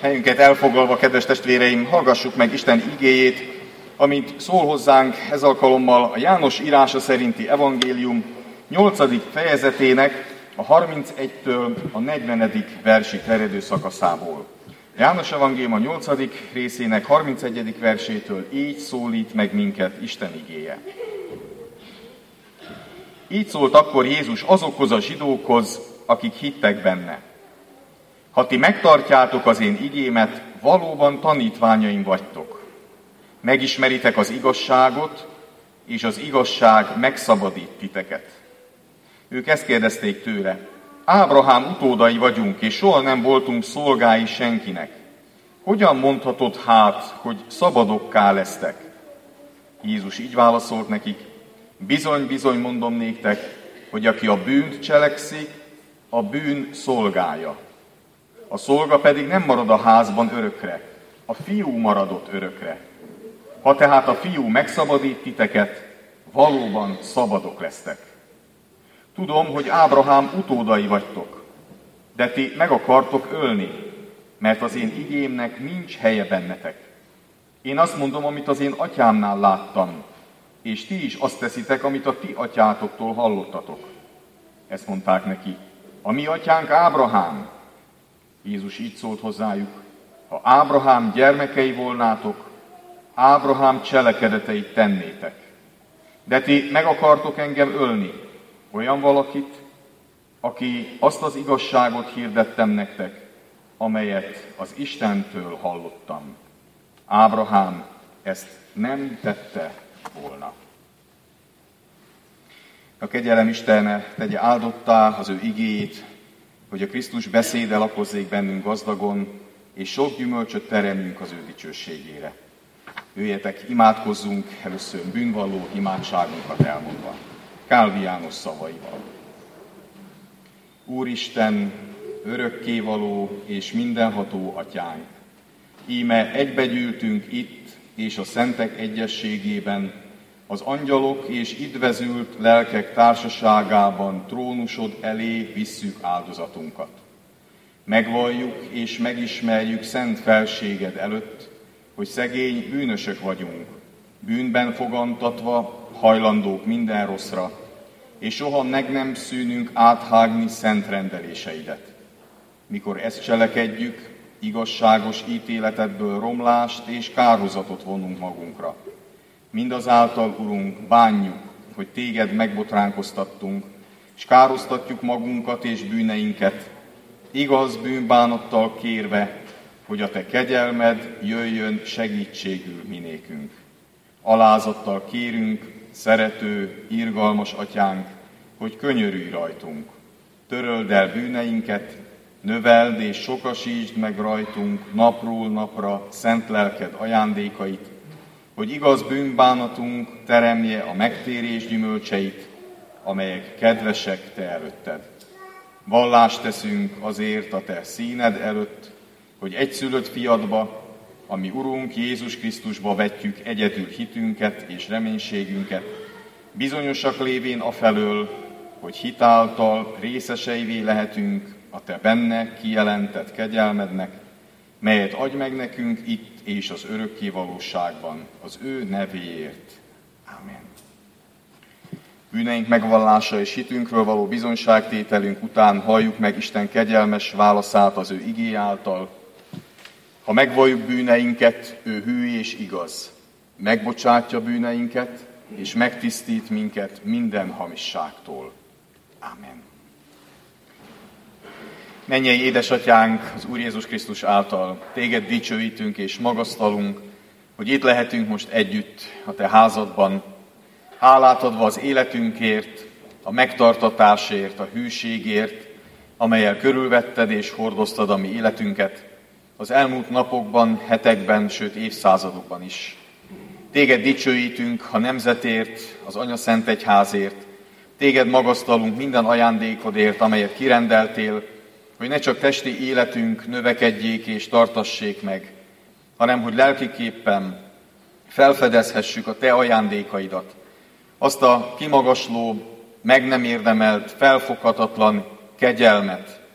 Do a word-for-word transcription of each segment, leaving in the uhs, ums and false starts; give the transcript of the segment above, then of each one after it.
Helyünket elfoglalva, kedves testvéreim, hallgassuk meg Isten igéjét, amint szól hozzánk ez alkalommal a János írása szerinti evangélium nyolcadik fejezetének a harmincegytől a negyvenedik versig terjedő szakaszából. János evangélium a nyolcadik részének harmincegyedik versétől így szólít meg minket Isten igéje. Így szólt akkor Jézus azokhoz a zsidókhoz, akik hittek benne. Ha ti megtartjátok az én igémet, valóban tanítványaim vagytok. Megismeritek az igazságot, és az igazság megszabadít titeket. Ők ezt kérdezték tőle: Ábrahám utódai vagyunk, és soha nem voltunk szolgái senkinek. Hogyan mondhatod hát, hogy szabadokká lesztek? Jézus így válaszolt nekik: Bizony, bizony mondom néktek, hogy aki a bűnt cselekszik, a bűn szolgája. A szolga pedig nem marad a házban örökre, a fiú maradott örökre. Ha tehát a fiú megszabadít titeket, valóban szabadok lesztek. Tudom, hogy Ábrahám utódai vagytok, de ti meg akartok ölni, mert az én igémnek nincs helye bennetek. Én azt mondom, amit az én atyámnál láttam, és ti is azt teszitek, amit a ti atyátoktól hallottatok. Ezt mondták neki: A mi atyánk Ábrahám. Jézus így szólt hozzájuk: Ha Ábrahám gyermekei volnátok, Ábrahám cselekedeteit tennétek. De ti meg akartok engem ölni, olyan valakit, aki azt az igazságot hirdettem nektek, amelyet az Istentől hallottam. Ábrahám ezt nem tette volna. A kegyelem Istene tegye áldottá az ő igéjét, hogy a Krisztus beszéde lakozzék bennünk gazdagon, és sok gyümölcsöt teremjünk az ő dicsőségére. Jöjjetek, imádkozzunk, először bűnvalló imádságunkat elmondva. Kálvi János szavaival. Úristen, örökkévaló és mindenható atyánk, íme egybegyűltünk itt és a szentek egyességében, az angyalok és idvezült lelkek társaságában trónusod elé visszük áldozatunkat. Megvalljuk és megismerjük szent felséged előtt, hogy szegény bűnösök vagyunk, bűnben fogantatva, hajlandók minden rosszra, és soha meg nem szűnünk áthágni szent rendeléseidet. Mikor ezt cselekedjük, igazságos ítéletedből romlást és kárhozatot vonunk magunkra. Mindazáltal, Urunk, bánjuk, hogy téged megbotránkoztattunk, és károsztatjuk magunkat és bűneinket, igaz bűnbánattal kérve, hogy a te kegyelmed jöjjön segítségül minékünk. Alázattal kérünk, szerető, irgalmas atyánk, hogy könyörülj rajtunk. Töröld el bűneinket, növeld és sokasítsd meg rajtunk napról napra szent lelked ajándékait, hogy igaz bűnbánatunk teremje a megtérés gyümölcseit, amelyek kedvesek te előtted. Vallást teszünk azért a te színed előtt, hogy egyszülött fiadba, ami Urunk Jézus Krisztusba vetjük egyedül hitünket és reménységünket, bizonyosak lévén afelől, hogy hitáltal részeseivé lehetünk a te benne kijelentett kegyelmednek, melyet adj meg nekünk itt és az örökké valóságban, az ő nevéért. Amen. Bűneink megvallása és hitünkről való bizonyságtételünk után halljuk meg Isten kegyelmes válaszát az ő igé által. Ha megvalljuk bűneinket, ő hű és igaz, megbocsátja bűneinket, és megtisztít minket minden hamisságtól. Amen. Mennyei édesatyánk, az Úr Jézus Krisztus által téged dicsőítünk és magasztalunk, hogy itt lehetünk most együtt a te házadban, hálát adva az életünkért, a megtartatásért, a hűségért, amellyel körülvetted és hordoztad a mi életünket, az elmúlt napokban, hetekben, sőt évszázadokban is. Téged dicsőítünk a nemzetért, az Anyaszent Egyházért, téged magasztalunk minden ajándékodért, amelyet kirendeltél, hogy ne csak testi életünk növekedjék és tartassék meg, hanem hogy lelkiképpen felfedezhessük a te ajándékaidat, azt a kimagasló, meg nem érdemelt, felfoghatatlan kegyelmet,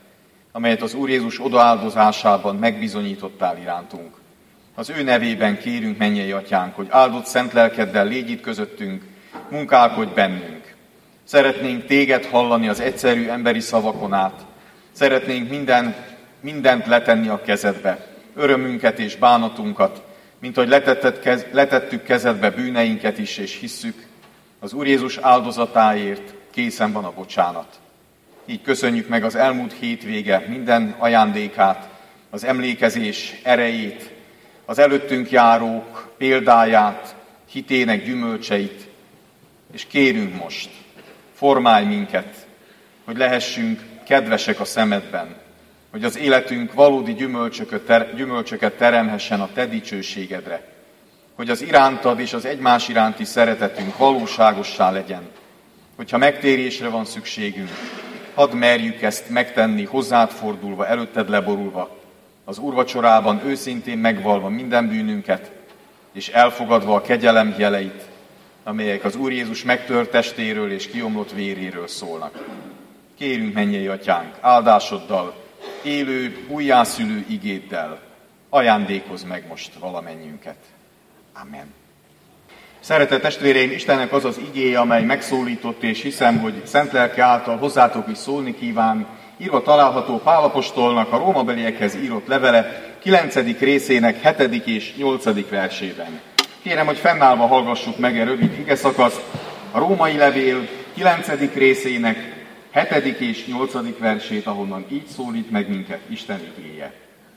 amelyet az Úr Jézus odaáldozásában megbizonyítottál irántunk. Az ő nevében kérünk, mennyei Atyánk, hogy áldott szent lelkeddel légy itt közöttünk, munkálkodj bennünk. Szeretnénk téged hallani az egyszerű emberi szavakon át. Szeretnénk minden, mindent letenni a kezedbe, örömünket és bánatunkat, mint hogy letetted, letettük kezedbe bűneinket is, és hisszük, az Úr Jézus áldozatáért készen van a bocsánat. Így köszönjük meg az elmúlt hétvége minden ajándékát, az emlékezés erejét, az előttünk járók példáját, hitének gyümölcseit, és kérünk most, formálj minket, hogy lehessünk kedvesek a szemedben, hogy az életünk valódi gyümölcsöket, ter- gyümölcsöket teremhessen a te dicsőségedre, hogy az irántad és az egymás iránti szeretetünk valóságossá legyen, hogyha megtérésre van szükségünk, hadd merjük ezt megtenni hozzád fordulva, előtted leborulva, az úrvacsorában őszintén megvalva minden bűnünket, és elfogadva a kegyelem jeleit, amelyek az Úr Jézus megtört testéről és kiomlott véréről szólnak. Kérünk, mennyei Atyánk, áldásoddal, élő, újjászülő igéddel ajándékozz meg most valamennyiünket. Amen. Szeretett testvéreim, Istennek az az igéje, amely megszólított, és hiszem, hogy szent lelke által hozzátok is szólni kíván, írva található Pál apostolnak a rómabeliekhez írott levele kilencedik részének hetedik és nyolcadik versében. Kérem, hogy fennállva hallgassuk meg egy rövid igeszakaszt, a római levél kilencedik részének hetedik és nyolcadik versét, ahonnan így szólít meg minket Isten igéje.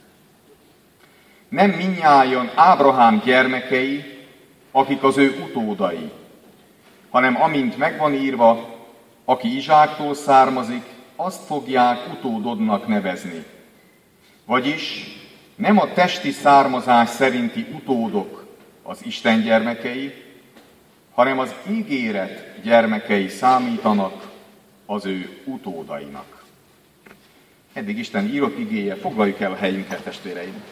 Nem mindnyájan Ábrahám gyermekei, akik az ő utódai, hanem amint megvan írva, aki Izsáktól származik, azt fogják utódodnak nevezni. Vagyis nem a testi származás szerinti utódok az Isten gyermekei, hanem az ígéret gyermekei számítanak az ő utódainak. Eddig Isten írott igéje, foglaljuk el a helyünket, testvéreim.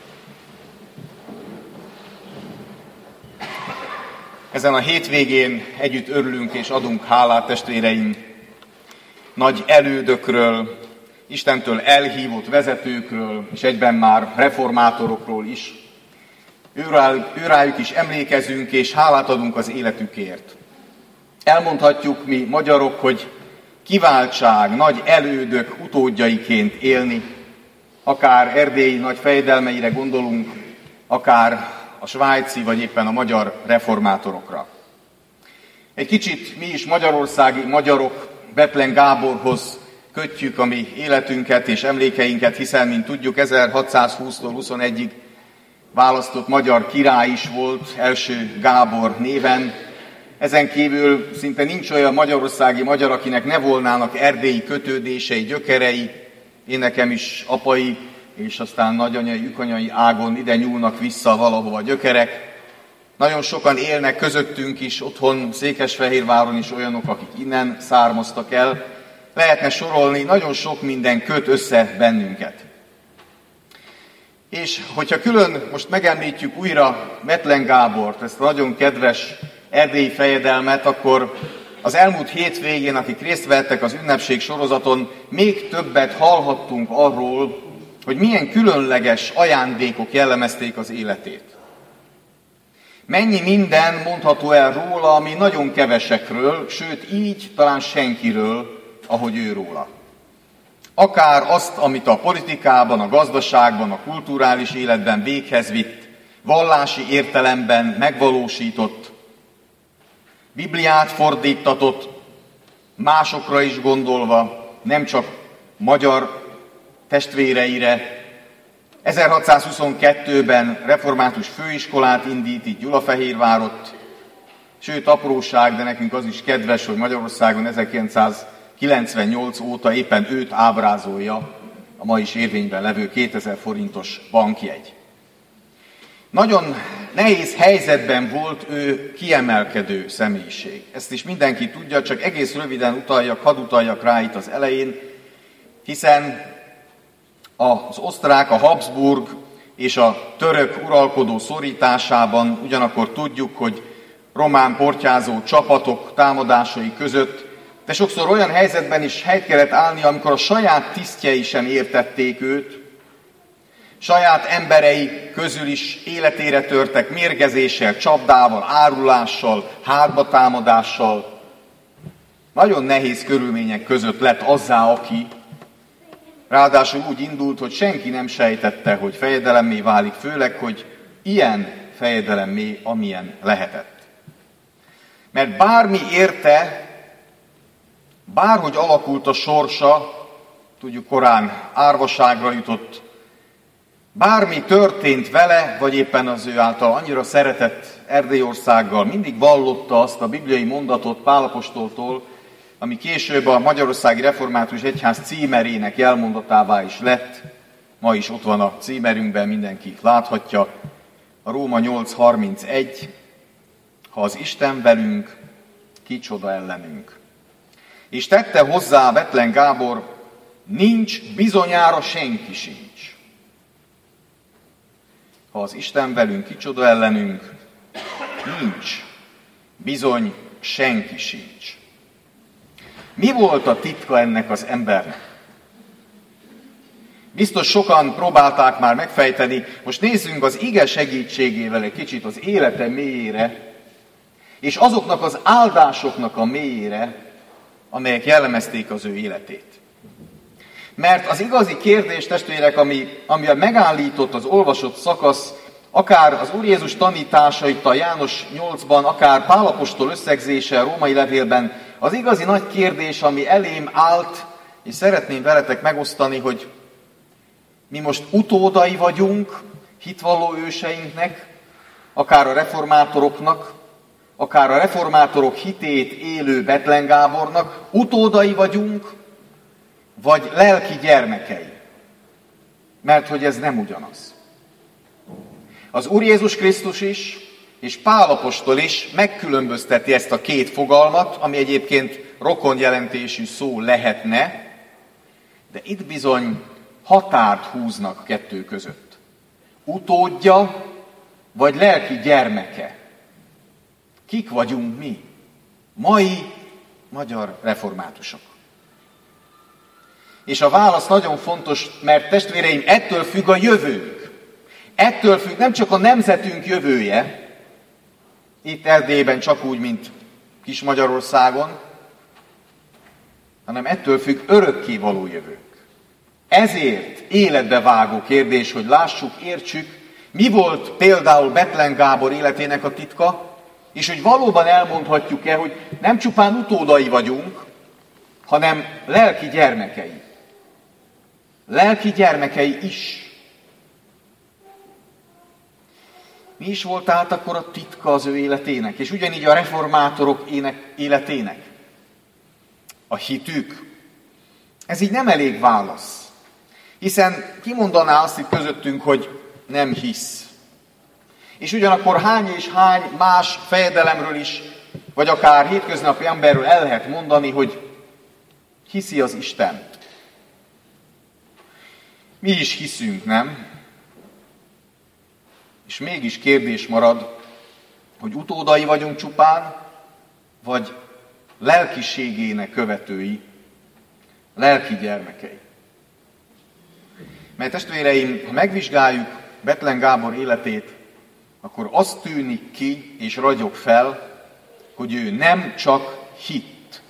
Ezen a hétvégén együtt örülünk és adunk hálát, testvéreim, nagy elődökről, Istentől elhívott vezetőkről, és egyben már reformátorokról is. Őrájuk is emlékezünk, és hálát adunk az életükért. Elmondhatjuk mi magyarok, hogy kiváltság, nagy elődök utódjaiként élni, akár erdélyi nagy fejedelmeire gondolunk, akár a svájci vagy éppen a magyar reformátorokra. Egy kicsit mi is magyarországi magyarok Bethlen Gáborhoz kötjük a mi életünket és emlékeinket, hiszen, mint tudjuk, ezerhatszázhúsztól huszonegyig választott magyar király is volt, első Gábor néven. Ezen kívül szinte nincs olyan magyarországi magyar, akinek ne volnának erdélyi kötődései, gyökerei. Én nekem is apai és aztán nagyanyai, ükanyai ágon ide nyúlnak vissza valahova a gyökerek. Nagyon sokan élnek közöttünk is, otthon Székesfehérváron is olyanok, akik innen származtak el. Lehetne sorolni, nagyon sok minden köt össze bennünket. És hogyha külön most megemlítjük újra Bethlen Gábort, ezt a nagyon kedves erdélyi fejedelmet, akkor az elmúlt hétvégén, akik részt vettek az ünnepség sorozaton, még többet hallhattunk arról, hogy milyen különleges ajándékok jellemezték az életét. Mennyi minden mondható el róla, ami nagyon kevesekről, sőt így talán senkiről, ahogy ő róla. Akár azt, amit a politikában, a gazdaságban, a kulturális életben véghez vitt, vallási értelemben megvalósított, Bibliát fordítatott, másokra is gondolva, nem csak magyar testvéreire. ezerhatszázhuszonkettőben református főiskolát indít itt Gyulafehérvárott, sőt apróság, de nekünk az is kedves, hogy Magyarországon ezerkilencszázkilencvennyolc óta éppen őt ábrázolja a ma is érvényben levő kétezer forintos bankjegy. Nagyon nehéz helyzetben volt ő kiemelkedő személyiség. Ezt is mindenki tudja, csak egész röviden utaljak, hadd utaljak rá itt az elején, hiszen az osztrák, a Habsburg és a török uralkodó szorításában ugyanakkor tudjuk, hogy román portyázó csapatok támadásai között de sokszor olyan helyzetben is helyt kellett állni, amikor a saját tisztjei sem értették őt, saját emberei közül is életére törtek mérgezéssel, csapdával, árulással, hátbatámadással. Nagyon nehéz körülmények között lett azzá, aki ráadásul úgy indult, hogy senki nem sejtette, hogy fejedelemmé válik, főleg, hogy ilyen fejedelemmé, amilyen lehetett. Mert bármi érte, bárhogy alakult a sorsa, tudjuk korán árvaságra jutott, bármi történt vele, vagy éppen az ő által annyira szeretett Erdélyországgal, mindig vallotta azt a bibliai mondatot Pál apostoltól, ami később a Magyarországi Református Egyház címerének jelmondatává is lett. Ma is ott van a címerünkben, mindenki láthatja. A Róma nyolc harmincegy, ha az Isten velünk, kicsoda ellenünk. És tette hozzá Bethlen Gábor, nincs bizonyára senki sincs. Ha az Isten velünk, kicsoda ellenünk, nincs, bizony senki sincs. Mi volt a titka ennek az embernek? Biztos sokan próbálták már megfejteni, most nézzünk az ige segítségével egy kicsit az élete mélyére, és azoknak az áldásoknak a mélyére, amelyek jellemezték az ő életét. Mert az igazi kérdés, testvérek, ami, amivel megállított az olvasott szakasz, akár az Úr Jézus tanításait a János nyolcban, akár Pál apostol összegzése a római levélben, az igazi nagy kérdés, ami elém állt, és szeretném veletek megosztani, hogy mi most utódai vagyunk hitvalló őseinknek, akár a reformátoroknak, akár a reformátorok hitét élő Bethlen Gábornak, utódai vagyunk, vagy lelki gyermekei. Mert hogy ez nem ugyanaz. Az Úr Jézus Krisztus is, és Pál apostol is megkülönbözteti ezt a két fogalmat, ami egyébként rokonjelentésű szó lehetne, de itt bizony határt húznak kettő között. Utódja, vagy lelki gyermeke. Kik vagyunk mi? Mai magyar reformátusok. És a válasz nagyon fontos, mert testvéreim, ettől függ a jövőnk. Ettől függ nem csak a nemzetünk jövője, itt Erdélyben csak úgy, mint Kis Magyarországon, hanem ettől függ örökkévaló jövőnk. Ezért életbe vágó kérdés, hogy lássuk, értsük, mi volt például Bethlen Gábor életének a titka, és hogy valóban elmondhatjuk-e, hogy nem csupán utódai vagyunk, hanem lelki gyermekei. Lelki gyermekei is. Mi is volt tehát akkor a titka az ő életének, és ugyanígy a reformátorok életének? A hitük. Ez így nem elég válasz. Hiszen kimondaná azt itt közöttünk, hogy nem hisz. És ugyanakkor hány és hány más fejedelemről is, vagy akár hétköznapi emberről el lehet mondani, hogy hiszi az Isten. Mi is hiszünk, nem? És mégis kérdés marad, hogy utódai vagyunk csupán, vagy lelkiségének követői, lelki gyermekei. Mert testvéreim, ha megvizsgáljuk Bethlen Gábor életét, akkor az tűnik ki és ragyog fel, hogy ő nem csak hitt.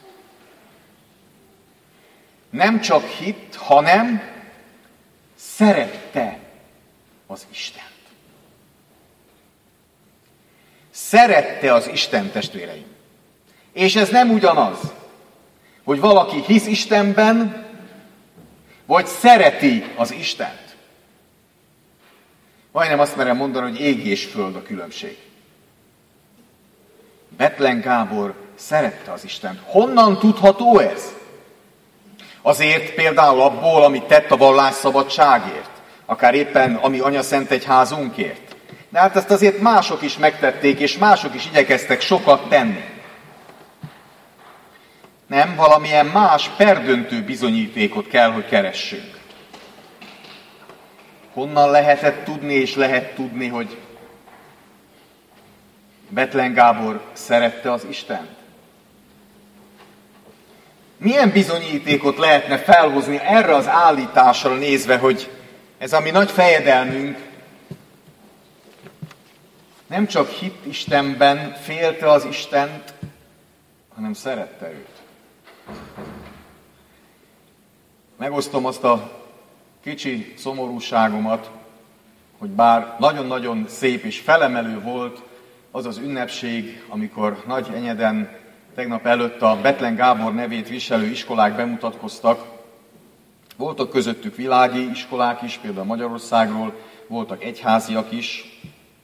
Nem csak hitt, hanem szerette az Istent. Szerette az Isten, testvéreim. És ez nem ugyanaz, hogy valaki hisz Istenben, vagy szereti az Istent. Majdnem azt merem mondani, hogy ég és föld a különbség. Bethlen Gábor szerette az Istent. Honnan tudható ez? Azért például abból, amit tett a vallásszabadságért, akár éppen ami anyaszentegyházunkért. De hát ezt azért mások is megtették, és mások is igyekeztek sokat tenni. Nem, valamilyen más perdöntő bizonyítékot kell, hogy keressünk. Honnan lehetett tudni, és lehet tudni, hogy Bethlen Gábor szerette az Istent? Milyen bizonyítékot lehetne felhozni erre az állításra nézve, hogy ez a mi nagy fejedelmünk nem csak hitt Istenben, félte az Istent, hanem szerette őt. Megosztom azt a kicsi szomorúságomat, hogy bár nagyon-nagyon szép és felemelő volt az az ünnepség, amikor Nagy Enyeden tegnap előtt a Bethlen Gábor nevét viselő iskolák bemutatkoztak. Voltak közöttük világi iskolák is, például Magyarországról, voltak egyháziak is,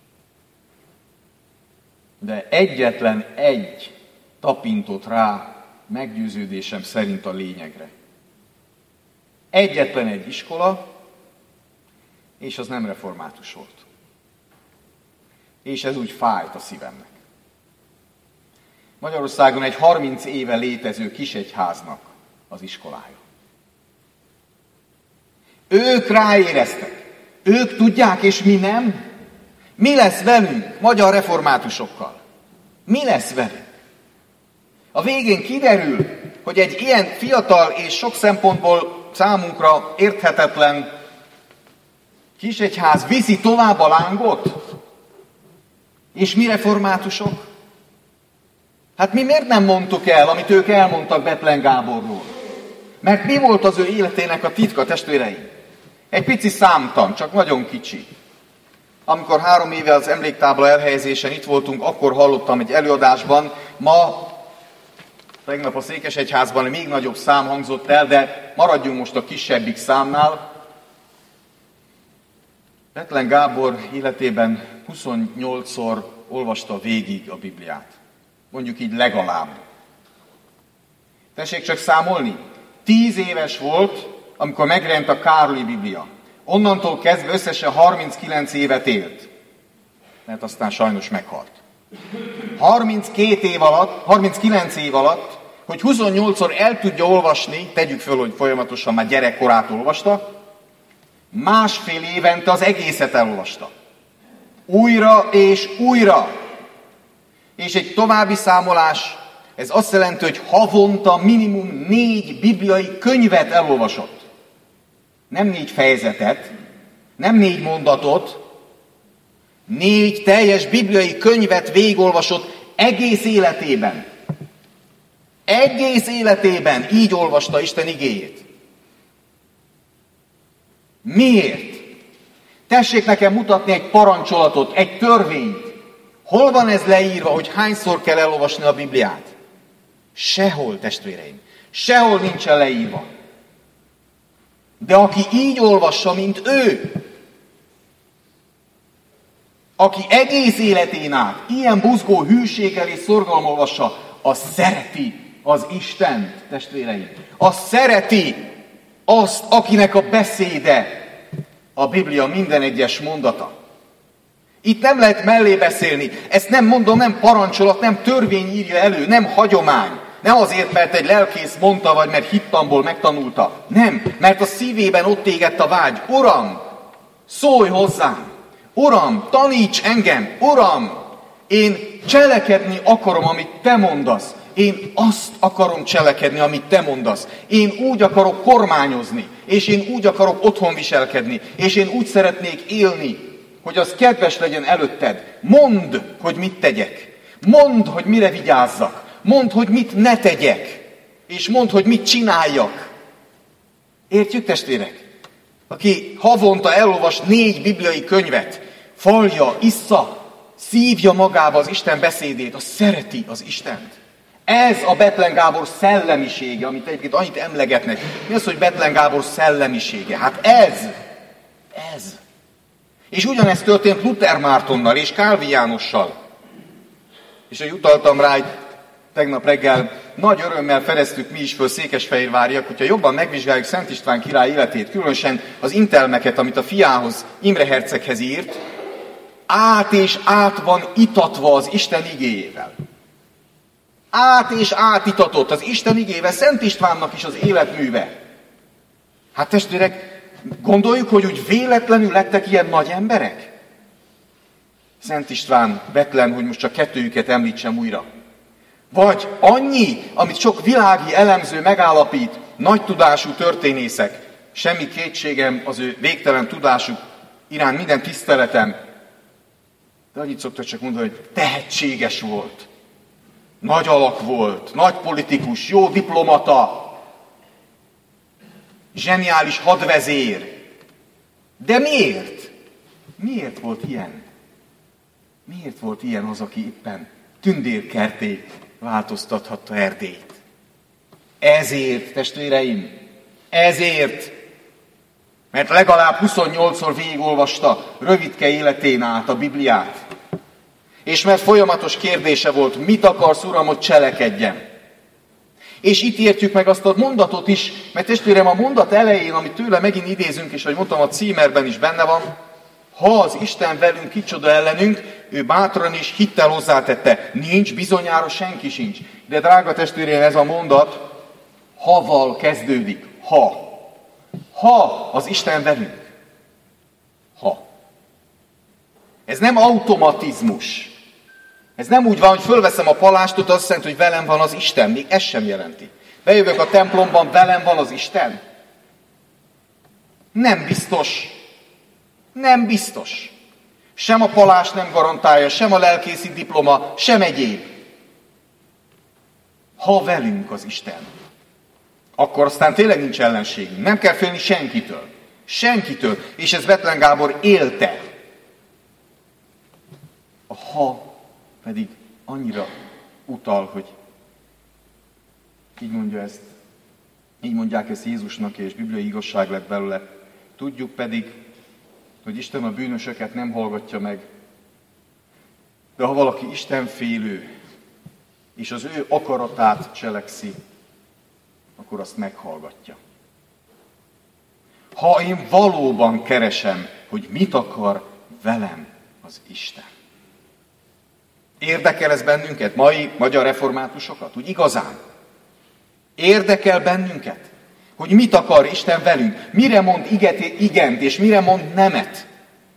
de egyetlen egy tapintott rá meggyőződésem szerint a lényegre. Egyetlen egy iskola, és az nem református volt. És ez úgy fájt a szívemnek. Magyarországon egy harminc éve létező kisegyháznak az iskolája. Ők ráéreztek. Ők tudják, és mi nem? Mi lesz velünk, magyar reformátusokkal? Mi lesz velünk? A végén kiderül, hogy egy ilyen fiatal és sok szempontból számunkra érthetetlen kisegyház viszi tovább a lángot? És mi reformátusok? Hát mi miért nem mondtuk el, amit ők elmondtak Bethlen Gáborról? Mert mi volt az ő életének a titka, testvéreim? Egy pici számtan, csak nagyon kicsi. Amikor három éve az emléktábla elhelyezésen itt voltunk, akkor hallottam egy előadásban, ma, tegnap a Székesegyházban még nagyobb szám hangzott el, de maradjunk most a kisebbik számnál. Bethlen Gábor életében huszonnyolcszor olvasta végig a Bibliát. Mondjuk így legalább. Tessék csak számolni. Tíz éves volt, amikor megjelent a Károli Biblia. Onnantól kezdve összesen harminckilenc évet élt. Mert aztán sajnos meghalt. harminckét év alatt, harminckilenc év alatt, hogy huszonnyolcszor el tudja olvasni, tegyük föl, hogy folyamatosan már gyerekkorától olvasta, másfél évente az egészet elolvasta. Újra és újra. És egy további számolás, ez azt jelenti, hogy havonta minimum négy bibliai könyvet elolvasott. Nem négy fejezetet, nem négy mondatot, négy teljes bibliai könyvet végigolvasott egész életében. Egész életében így olvasta Isten igéjét. Miért? Tessék nekem mutatni egy parancsolatot, egy törvényt. Hol van ez leírva, hogy hányszor kell elolvasni a Bibliát? Sehol, testvéreim. Sehol nincsen leírva. De aki így olvassa, mint ő, aki egész életén át ilyen buzgó hűséggel és szorgalommal olvassa, az szereti az Istent, testvéreim. Az szereti azt, akinek a beszéde a Biblia minden egyes mondata. Itt nem lehet mellé beszélni. Ezt nem mondom, nem parancsolat, nem törvény írja elő, nem hagyomány. Nem azért, mert egy lelkész mondta, vagy mert hittamból megtanulta. Nem, mert a szívében ott égett a vágy. Uram, szólj hozzám! Uram, taníts engem! Uram, én cselekedni akarom, amit te mondasz. Én azt akarom cselekedni, amit te mondasz. Én úgy akarok kormányozni, és én úgy akarok otthon viselkedni, és én úgy szeretnék élni, hogy az kedves legyen előtted. Mondd, hogy mit tegyek. Mondd, hogy mire vigyázzak. Mondd, hogy mit ne tegyek. És mondd, hogy mit csináljak. Értjük, testvérek? Aki havonta elolvas négy bibliai könyvet, falja, issza, szívja magába az Isten beszédét, az szereti az Istent. Ez a Bethlen Gábor szellemisége, amit egyébként annyit emlegetnek. Mi az, hogy Bethlen Gábor szellemisége? Hát ez, ez. És ugyanezt történt Luther Mártonnal és Kálvin Jánossal. És hogy utaltam rá, hogy tegnap reggel nagy örömmel fedeztük mi is föl székesfehérváriak, hogyha jobban megvizsgáljuk Szent István király életét, különösen az intelmeket, amit a fiához, Imre herceghez írt, át és át van itatva az Isten igéjével. Át és átitatott az Isten igével, Szent Istvánnak is az életműve. Hát testvérek, gondoljuk, hogy úgy véletlenül lettek ilyen nagy emberek? Szent István, Bethlen, hogy most csak kettőjüket említsem újra. Vagy annyi, amit sok világi elemző megállapít, nagy tudású történészek, semmi kétségem az ő végtelen tudásuk iránt, minden tiszteletem, de annyit szoktak csak mondani, hogy tehetséges volt, nagy alak volt, nagy politikus, jó diplomata, zseniális hadvezér. De miért? Miért volt ilyen? Miért volt ilyen az, aki éppen tündérkertté változtathatta Erdélyt? Ezért, testvéreim, ezért, mert legalább huszonnyolcszor végigolvasta rövidke életén át a Bibliát. És mert folyamatos kérdése volt, mit akarsz, Uram, hogy cselekedjem? És itt értjük meg azt a mondatot is, mert testvérem, a mondat elején, amit tőle megint idézünk, és ahogy mondtam, a címerben is benne van, ha az Isten velünk, kicsoda ellenünk, ő bátran is hittel hozzátette, nincs, bizonyára senki sincs. De drága testvérem, ez a mondat haval kezdődik. Ha. Ha az Isten velünk. Ha. Ez nem automatizmus. Ez nem úgy van, hogy fölveszem a palástot, azt jelenti, hogy velem van az Isten. Még ez sem jelenti. Bejövök a templomban, velem van az Isten. Nem biztos. Nem biztos. Sem a palás nem garantálja, sem a lelkészi diploma, sem egyéb. Ha velünk az Isten, akkor aztán tényleg nincs ellenségünk. Nem kell félni senkitől. Senkitől. És ez Bethlen Gábor élte. A ha pedig annyira utal, hogy így mondja ezt, így mondják ezt Jézusnak, és bibliai igazság lett belőle. Tudjuk pedig, hogy Isten a bűnösöket nem hallgatja meg. De ha valaki istenfélő, és az ő akaratát cselekszi, akkor azt meghallgatja. Ha én valóban keresem, hogy mit akar velem az Isten. Érdekel ez bennünket, mai magyar reformátusokat, úgy igazán? Érdekel bennünket, hogy mit akar Isten velünk, mire mond iget, igent, és mire mond nemet.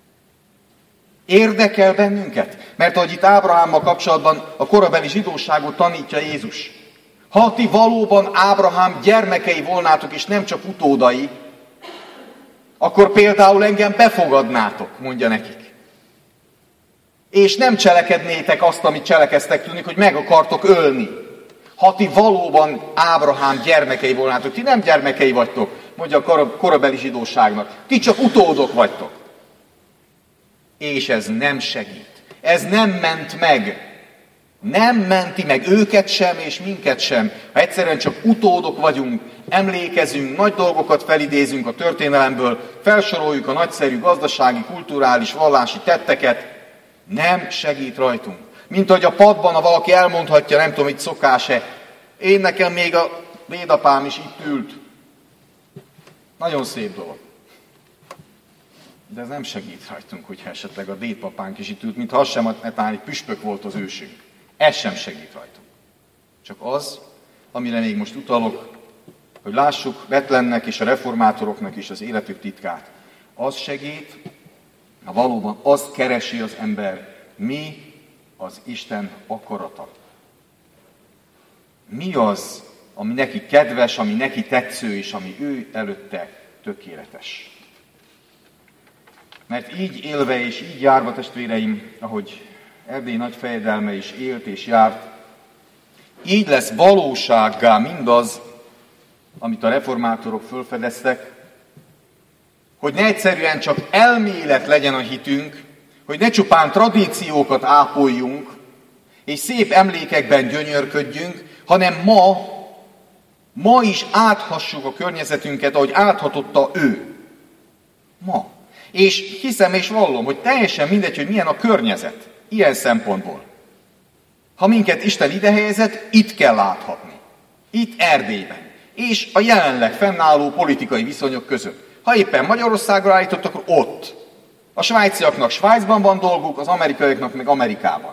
Érdekel bennünket, mert ahogy itt Ábrahámmal kapcsolatban a korabeli zsidóságot tanítja Jézus. Ha ti valóban Ábrahám gyermekei volnátok, és nem csak utódai, akkor például engem befogadnátok, mondja nekik. És nem cselekednétek azt, amit cselekeztek, tűnik, hogy meg akartok ölni. Ha ti valóban Ábrahám gyermekei volnátok, ti nem gyermekei vagytok, mondja a korabeli zsidóságnak, ti csak utódok vagytok. És ez nem segít. Ez nem ment meg. Nem menti meg őket sem, és minket sem. Ha egyszerűen csak utódok vagyunk, emlékezünk, nagy dolgokat felidézünk a történelemből, felsoroljuk a nagyszerű gazdasági, kulturális, vallási tetteket, nem segít rajtunk. Mint ahogy a padban, ha valaki elmondhatja, nem tudom, itt szokás-e, én nekem még a dédapám is itt ült. Nagyon szép dolog. De ez nem segít rajtunk, hogyha esetleg a dédpapánk is itt ült, mintha az sem, netán egy püspök volt az ősünk. Ez sem segít rajtunk. Csak az, amire még most utalok, hogy lássuk Bethlennek és a reformátoroknak is az életük titkát. Az segít, ha valóban azt keresi az ember, mi az Isten akarata. Mi az, ami neki kedves, ami neki tetsző, és ami ő előtte tökéletes. Mert így élve és így járva, testvéreim, ahogy Erdély nagy fejedelme is élt és járt, így lesz valósággá mindaz, amit a reformátorok fölfedeztek, hogy ne egyszerűen csak elmélet legyen a hitünk, hogy ne csupán tradíciókat ápoljunk, és szép emlékekben gyönyörködjünk, hanem ma, ma is áthassuk a környezetünket, ahogy áthatotta ő. Ma. És hiszem és vallom, hogy teljesen mindegy, hogy milyen a környezet, ilyen szempontból. Ha minket Isten ide helyezett, itt kell láthatni. Itt Erdélyben. És a jelenleg fennálló politikai viszonyok között. Ha éppen Magyarországra állított, akkor ott. A svájciaknak Svájcban van dolguk, az amerikaiaknak meg Amerikában.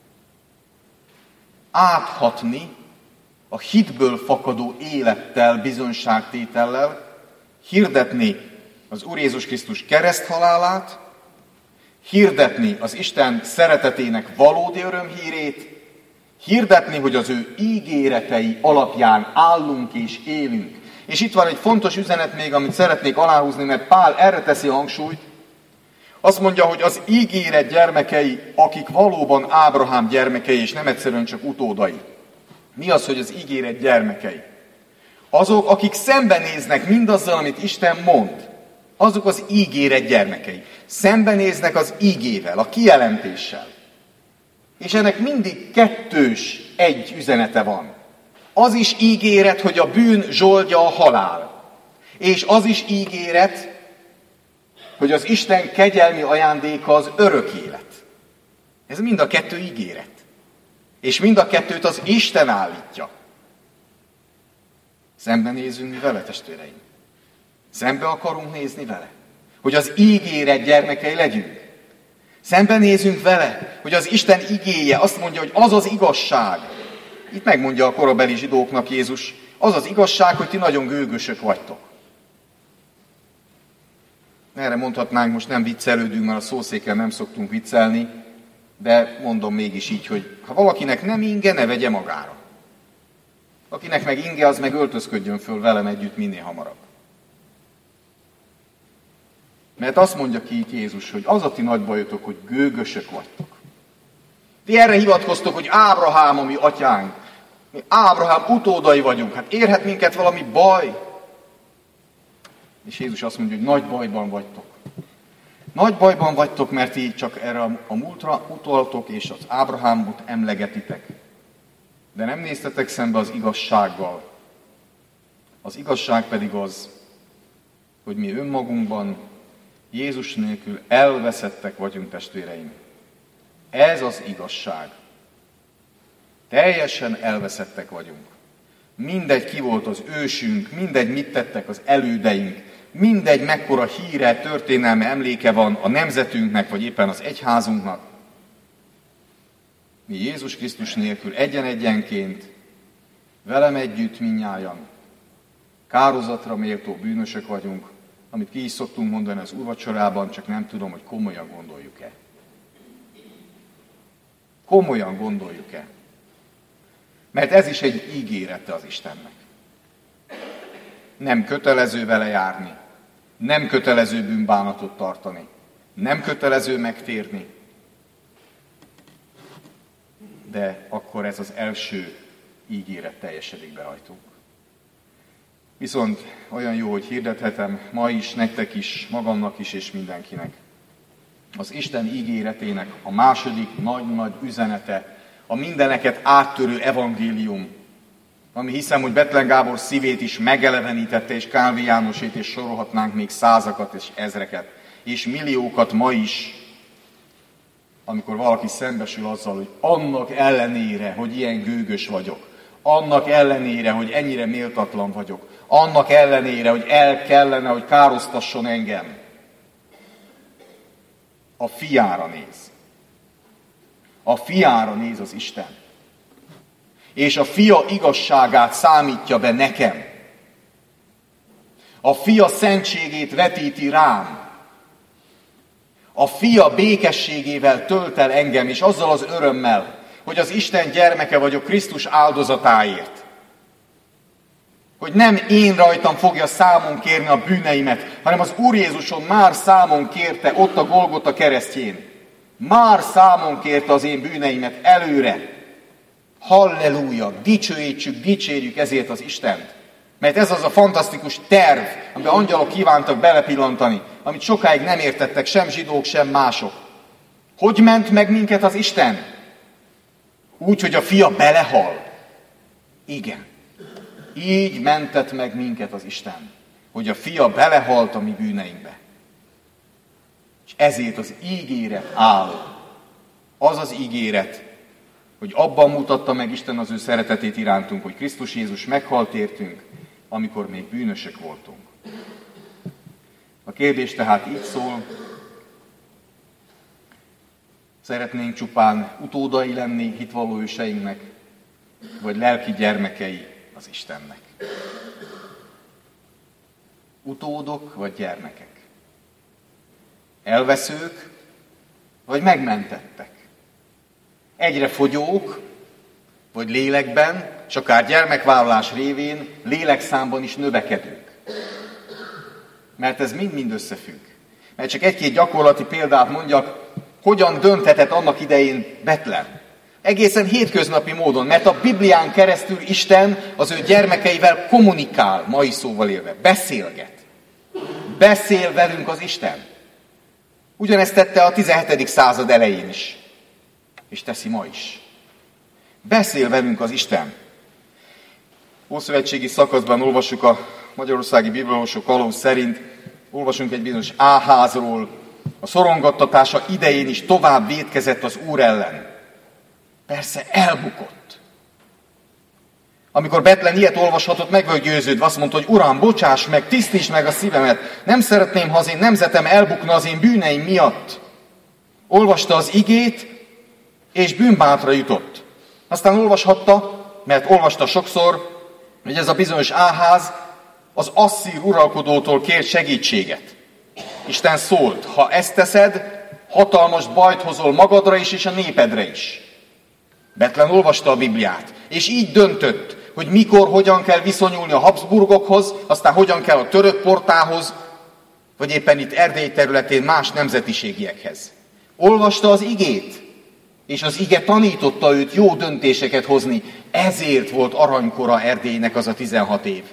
Áthatni a hitből fakadó élettel, bizonyságtétellel, hirdetni az Úr Jézus Krisztus kereszthalálát, hirdetni az Isten szeretetének valódi örömhírét, Hirdetni, hogy az ő ígéretei alapján állunk és élünk. És itt van egy fontos üzenet még, amit szeretnék aláhúzni, mert Pál erre teszi a hangsúlyt. Azt mondja, hogy az ígéret gyermekei, akik valóban Ábrahám gyermekei, és nem egyszerűen csak utódai. Mi az, hogy az ígéret gyermekei? Azok, akik szembenéznek mindazzal, amit Isten mond. Azok az ígéret gyermekei. Szembenéznek az ígével, a kijelentéssel. És ennek mindig kettős egy üzenete van. Az is ígéret, hogy a bűn zsoldja a halál. És az is ígéret, hogy az Isten kegyelmi ajándéka az örök élet. Ez mind a kettő ígéret. És mind a kettőt az Isten állítja. Szembenézünk mi vele, testvéreim? Szembe akarunk nézni vele? Hogy az ígéret gyermekei legyünk? Szembenézünk vele, hogy az Isten igéje azt mondja, hogy az az igazság. Itt megmondja a korabeli zsidóknak Jézus, az az igazság, hogy ti nagyon gőgösök vagytok. Erre mondhatnánk, most nem viccelődünk, mert a szószéken nem szoktunk viccelni, de mondom mégis így, hogy ha valakinek nem inge, ne vegye magára. Akinek meg inge, az meg öltözködjön föl velem együtt minél hamarabb. Mert azt mondja ki itt Jézus, hogy az a ti nagy bajotok, hogy gőgösök vagytok. Ti erre hivatkoztok, hogy Ábrahám a mi atyánk. Mi Ábrahám utódai vagyunk. Hát érhet minket valami baj. És Jézus azt mondja, hogy nagy bajban vagytok. Nagy bajban vagytok, mert így csak erre a múltra utaltok, és az Ábrahámot emlegetitek. De nem néztetek szembe az igazsággal. Az igazság pedig az, hogy mi önmagunkban Jézus nélkül elveszettek vagyunk, testvéreim. Ez az igazság. Teljesen elveszettek vagyunk. Mindegy, ki volt az ősünk, mindegy, mit tettek az elődeink, mindegy, mekkora híre, történelme, emléke van a nemzetünknek, vagy éppen az egyházunknak. Mi Jézus Krisztus nélkül egyen-egyenként, velem együtt mindnyájan kározatra méltó bűnösök vagyunk, amit ki is szoktunk mondani az úrvacsorában, csak nem tudom, hogy komolyan gondoljuk-e. Komolyan gondoljuk-e? Mert ez is egy ígérete az Istennek. Nem kötelező vele járni, nem kötelező bűnbánatot tartani, nem kötelező megtérni, de akkor ez az első ígéret teljesedik be rajtunk. Viszont olyan jó, hogy hirdethetem ma is, nektek is, magamnak is és mindenkinek. Az Isten ígéretének a második nagy-nagy üzenete, a mindeneket áttörő evangélium, ami hiszem, hogy Bethlen Gábor szívét is megelevenítette, és Kálvi Jánosét, és sorolhatnánk még százakat és ezreket, és milliókat ma is, amikor valaki szembesül azzal, hogy annak ellenére, hogy ilyen gőgös vagyok, annak ellenére, hogy ennyire méltatlan vagyok, annak ellenére, hogy el kellene, hogy károsztasson engem, a fiára néz. A fiára néz az Isten. És a fia igazságát számítja be nekem. A fia szentségét vetíti rám. A fia békességével tölt el engem, és azzal az örömmel, hogy az Isten gyermeke vagyok Krisztus áldozatáért. Hogy nem én rajtam fogja számon kérni a bűneimet, hanem az Úr Jézuson már számon kérte ott a Golgota keresztjén. Már számon kérte az én bűneimet előre. Halleluja! Dicsőítsük, dicsérjük ezért az Istent. Mert ez az a fantasztikus terv, amiben angyalok kívántak belepillantani, amit sokáig nem értettek sem zsidók, sem mások. Hogy ment meg minket az Isten? Úgy, hogy a fia belehal. Igen. Így mentett meg minket az Isten, hogy a fia belehalt a mi bűneinkbe. És ezért az ígéret áll. Az az ígéret, hogy abban mutatta meg Isten az ő szeretetét irántunk, hogy Krisztus Jézus meghalt értünk, amikor még bűnösök voltunk. A kérdés tehát így szól, szeretnénk csupán utódai lenni hitvalló őseinknek, vagy lelki gyermekei az Istennek. Utódok vagy gyermekek? Elveszők vagy megmentettek? Egyre fogyók vagy lélekben, és akár gyermekvállalás révén lélekszámban is növekedünk. Mert ez mind-mind összefügg. Mert csak egy-két gyakorlati példát mondjak, hogyan dönthetett annak idején Betlehem. Egészen hétköznapi módon, mert a Biblián keresztül Isten az ő gyermekeivel kommunikál, mai szóval élve, beszélget. Beszél velünk az Isten. Ugyanezt tette a tizenhetedik század elején is, és teszi ma is. Beszél velünk az Isten. Ószövetségi szakaszban olvassuk a magyarországi bibliolvasó kalauz szerint, olvasunk egy bizonyos Áházról, a szorongattatása idején is tovább vétkezett az Úr ellen. Persze elbukott. Amikor Betlen ilyet olvashatott, meg vagy győződve, azt mondta, hogy Uram, bocsáss meg, tisztíts meg a szívemet, nem szeretném, ha az én nemzetem elbukna az én bűneim miatt. Olvasta az igét, és bűnbánatra jutott. Aztán olvashatta, mert olvasta sokszor, hogy ez a bizonyos Áház az asszír uralkodótól kért segítséget. Isten szólt, ha ezt teszed, hatalmas bajt hozol magadra is, és a népedre is. Betlen olvasta a Bibliát, és így döntött, hogy mikor, hogyan kell viszonyulni a Habsburgokhoz, aztán hogyan kell a török portához, vagy éppen itt Erdély területén más nemzetiségiekhez. Olvasta az igét, és az ige tanította őt jó döntéseket hozni. Ezért volt aranykora Erdélynek az a tizenhat év.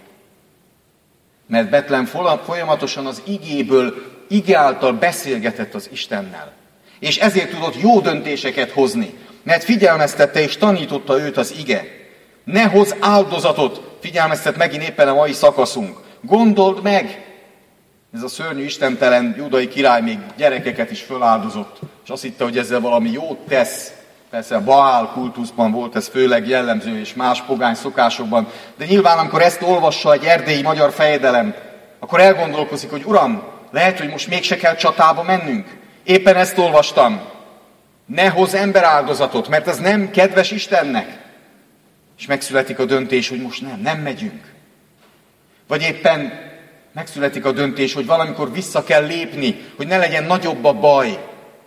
Mert Betlen folyamatosan az igéből, ige által beszélgetett az Istennel. És ezért tudott jó döntéseket hozni. Mert figyelmeztette és tanította őt az ige. Ne hozz áldozatot, figyelmeztet megint éppen a mai szakaszunk. Gondold meg! Ez a szörnyű istentelen júdai király még gyerekeket is föláldozott, és azt hitte, hogy ezzel valami jót tesz. Persze a Baál kultuszban volt ez főleg jellemző, és más pogány szokásokban. De nyilván, amikor ezt olvassa egy erdélyi magyar fejedelem, akkor elgondolkozik, hogy Uram, lehet, hogy most mégse kell csatába mennünk. Éppen ezt olvastam. Ne hozz emberáldozatot, mert ez nem kedves Istennek. És megszületik a döntés, hogy most nem, nem megyünk. Vagy éppen megszületik a döntés, hogy valamikor vissza kell lépni, hogy ne legyen nagyobb a baj.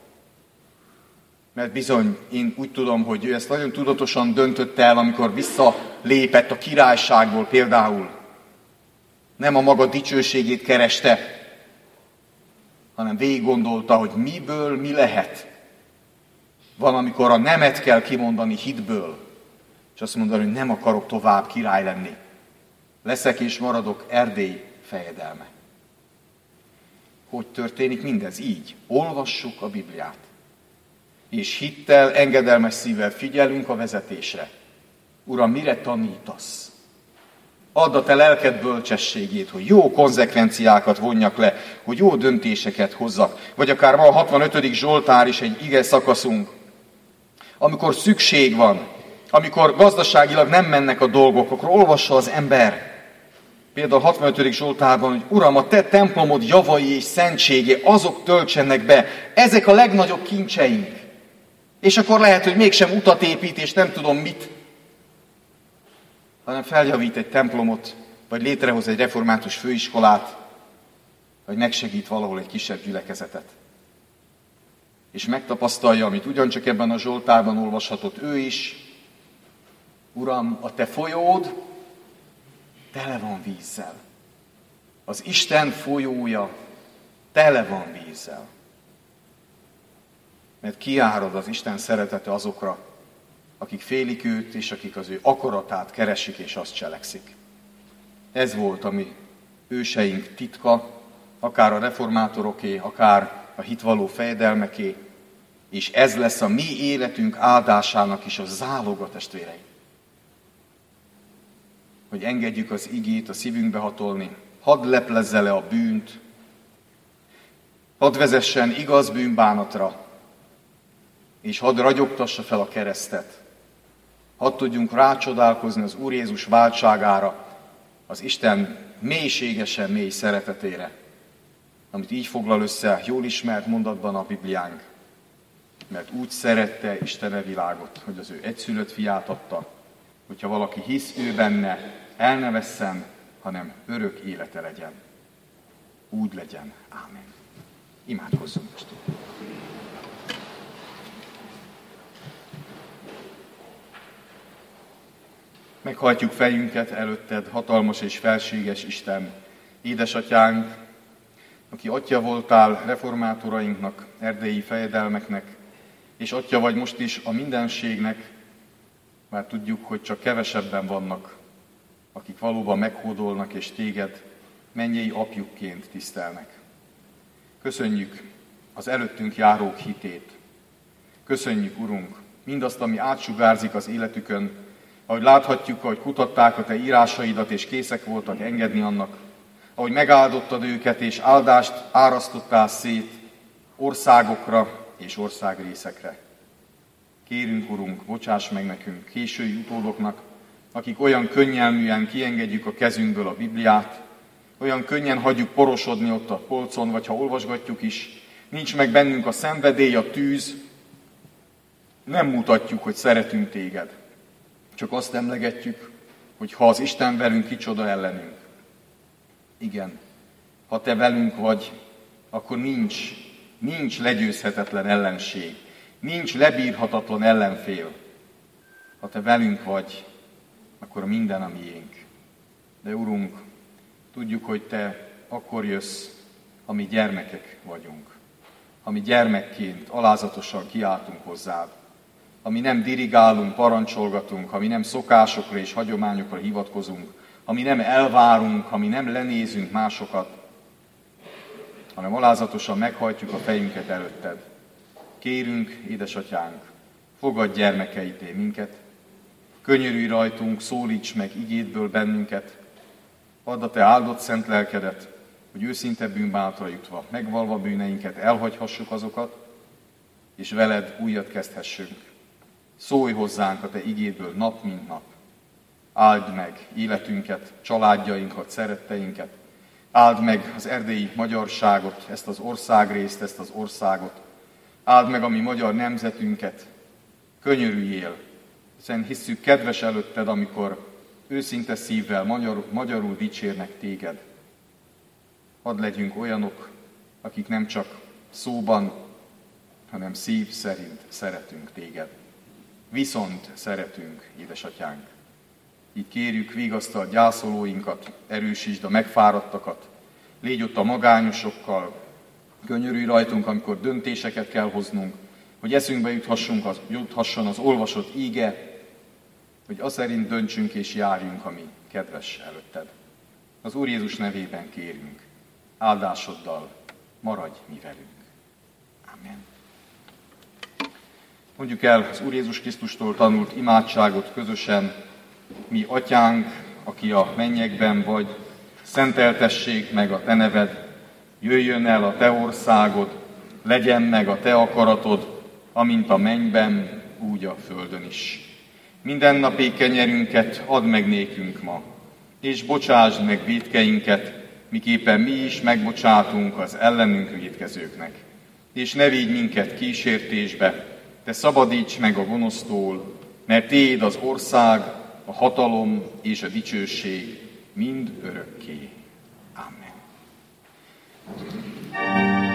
Mert bizony, én úgy tudom, hogy ő ezt nagyon tudatosan döntötte el, amikor visszalépett a királyságból például. Nem a maga dicsőségét kereste, hanem végig gondolta, hogy miből mi lehet. Valamikor a nemet kell kimondani hitből, és azt mondani, hogy nem akarok tovább király lenni. Leszek és maradok Erdély fejedelme. Hogy történik mindez? Így. Olvassuk a Bibliát. És hittel, engedelmes szívvel figyelünk a vezetésre. Uram, mire tanítasz? Add a te lelked bölcsességét, hogy jó konzekvenciákat vonjak le, hogy jó döntéseket hozzak. Vagy akár ma a hatvanötödik Zsoltár is egy ige szakaszunk, amikor szükség van, amikor gazdaságilag nem mennek a dolgok, akkor olvassa az ember. Például a hatvanötödik Zsoltárban, hogy Uram, a te templomod javai és szentsége, azok töltsenek be. Ezek a legnagyobb kincseink. És akkor lehet, hogy mégsem utat épít, és nem tudom mit, hanem feljavít egy templomot, vagy létrehoz egy református főiskolát, vagy megsegít valahol egy kisebb gyülekezetet. És megtapasztalja, amit ugyancsak ebben a Zsoltárban olvashatott ő is. Uram, a te folyód tele van vízzel. Az Isten folyója tele van vízzel. Mert kiárad az Isten szeretete azokra, akik félik őt, és akik az ő akaratát keresik, és azt cselekszik. Ez volt a mi őseink titka, akár a reformátoroké, akár a hitvaló fejedelmeké, és ez lesz a mi életünk áldásának is a záloga, testvéreim. Hogy engedjük az igét a szívünkbe hatolni, hadd leplezze le a bűnt, hadd vezessen igaz bűnbánatra, és hadd ragyogtassa fel a keresztet. Hadd tudjunk rácsodálkozni az Úr Jézus váltságára, az Isten mélységesen mély szeretetére, amit így foglal össze jól ismert mondatban a Bibliánk. Mert úgy szerette Isten a világot, hogy az ő egyszülött fiát adta, hogyha valaki hisz ő benne, el ne vesszen, hanem örök élete legyen. Úgy legyen. Ámen. Imádkozzunk most. Meghajtjuk fejünket előtted, hatalmas és felséges Isten, édesatyánk, aki atya voltál reformátorainknak, erdélyi fejedelmeknek, és atya vagy most is a mindenségnek, már tudjuk, hogy csak kevesebben vannak, akik valóban meghódolnak és téged mennyei apjukként tisztelnek. Köszönjük az előttünk járók hitét. Köszönjük, Urunk, mindazt, ami átsugárzik az életükön, ahogy láthatjuk, ahogy kutatták a te írásaidat, és készek voltak engedni annak, ahogy megáldottad őket, és áldást árasztottál szét országokra és országrészekre. Kérünk, Urunk, bocsáss meg nekünk, késői utódoknak, akik olyan könnyelműen kiengedjük a kezünkből a Bibliát, olyan könnyen hagyjuk porosodni ott a polcon, vagy ha olvasgatjuk is, nincs meg bennünk a szenvedély, a tűz, nem mutatjuk, hogy szeretünk téged. Csak azt emlegetjük, hogy ha az Isten velünk, kicsoda ellenünk. Igen, ha te velünk vagy, akkor nincs, nincs legyőzhetetlen ellenség, nincs lebírhatatlan ellenfél. Ha te velünk vagy, akkor minden a miénk. De Urunk, tudjuk, hogy te akkor jössz, ha mi gyermekek vagyunk. Ha mi gyermekként alázatosan kiáltunk hozzád. Ha mi nem dirigálunk, parancsolgatunk, ha mi nem szokásokra és hagyományokra hivatkozunk, ha mi nem elvárunk, ha mi nem lenézünk másokat, hanem alázatosan meghajtjuk a fejünket előtted. Kérünk, édesatyánk, fogadj gyermekeité minket, könyörülj rajtunk, szólíts meg igédből bennünket, add a te áldott szent lelkedet, hogy őszinte bűnbánatra jutva, megvalva bűneinket, elhagyhassuk azokat, és veled újat kezdhessünk. Szólj hozzánk a te igédből nap, mint nap. Áld meg életünket, családjainkat, szeretteinket. Áld meg az erdélyi magyarságot, ezt az országrészt, ezt az országot. Áld meg a mi magyar nemzetünket. Könyörüljél, hiszen hisszük kedves előtted, amikor őszinte szívvel magyar, magyarul dicsérnek téged. Hadd legyünk olyanok, akik nem csak szóban, hanem szív szerint szeretünk téged. Viszont szeretünk, édesatyánk. Így kérjük, vigasztal gyászolóinkat, erősítsd a megfáradtakat, légy ott a magányosokkal, könyörülj rajtunk, amikor döntéseket kell hoznunk, hogy eszünkbe juthassunk az, juthasson az olvasott íge, hogy az szerint döntsünk és járjunk, ami kedves előtted. Az Úr Jézus nevében kérünk, áldásoddal maradj mi velünk. Amen. Mondjuk el az Úr Jézus Krisztustól tanult imádságot közösen. Mi atyánk, aki a mennyekben vagy, szenteltessék meg a te neved, jöjjön el a te országod, legyen meg a te akaratod, amint a mennyben, úgy a földön is. Mindennapi kenyerünket add meg nékünk ma, és bocsásd meg vétkeinket, miképpen mi is megbocsátunk az ellenünk vétkezőknek. És ne vigy minket kísértésbe, te szabadíts meg a gonosztól, mert tiéd az ország, a hatalom és a dicsőség mind örökké. Amen.